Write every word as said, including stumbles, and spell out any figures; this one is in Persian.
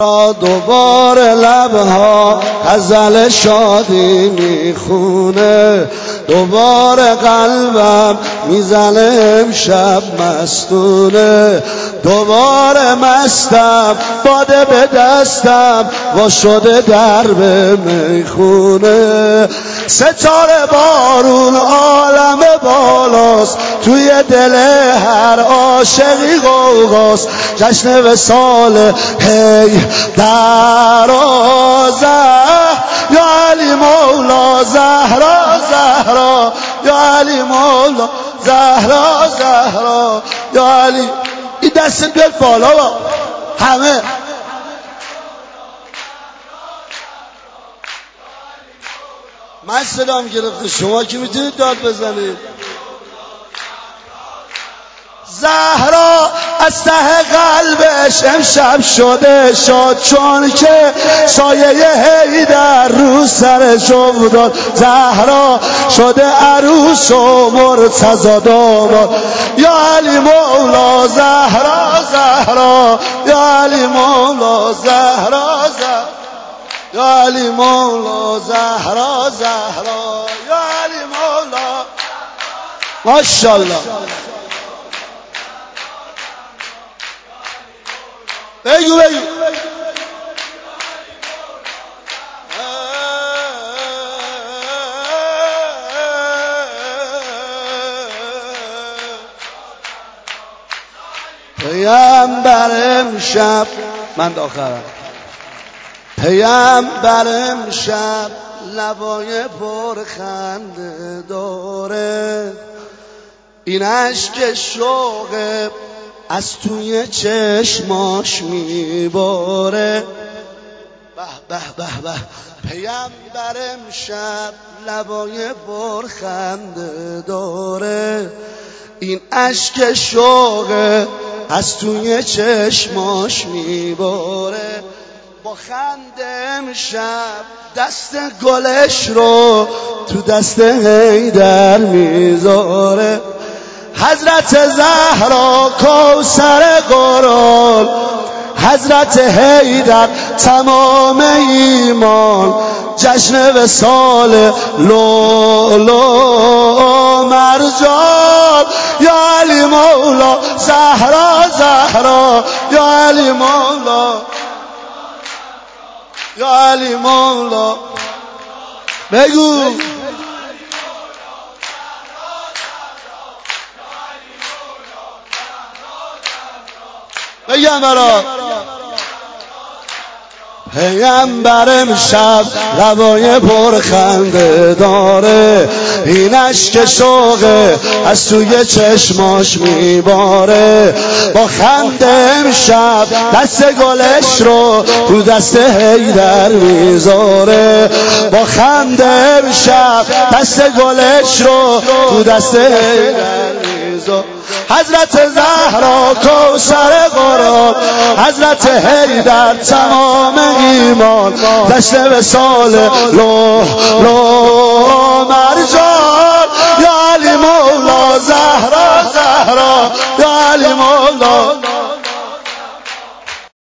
دوباره لبها غزل شادی میخونه، دوباره قلبم میزنه امشب مستونه، دوباره مستم باده به دستم وا شده درب میخونه. ستاره بارون عالم بالاست، توی دل هر عاشقی غوغاست. جشن وصال هی درازه یا علی مولا زهرا زهرا یا علی مولا زهرا زهرا یا علی. این دست بیاد بالا با همه. من صدام گرفته، شما که میتونید داد بزنید. زهرا از ته قلبش امشب شده شاد، چون که سایه حیدر رو سرش افتاد. زهرا شده عروس و مرتضی داماد. یا علی مولا زهرا زهرا یا علی مولا زهرا زهرا یا علی مولا زهرا زهرا یا علی مولا. ماشاءالله. بگو بگو پیامبر امشب، من آخرم، پیامبر امشب لبای پر خنده داره، این اشک شوقه از توی چشماش میباره. به به به به. پیامبر امشب لبای پر خنده داره، این اشک شوقه از توی چشماش میباره. با خنده امشب دست گلش رو تو دست حیدر میذاره. حضرت زهرا کوثر قرآن، حضرت حیدر تمام ایمان. جشن وصال لؤلؤ مرجان. یا علی مولا زهرا زهرا یا علی مولا یا علی مولا. بگو بگم برات. پیامبر امشب لبای پر خنده داره، این اشک شوقه از توی چشماش میباره. با خنده امشب دست گلش رو تو دست حیدر میذاره. با خنده امشب دست گلش رو تو دست حیدر میذاره. حضرت زهرا کوثر قرآن، حضرت حیدر تمام ایمان. جشن وصال لؤلؤ مرجان. یا علی مولا زهرا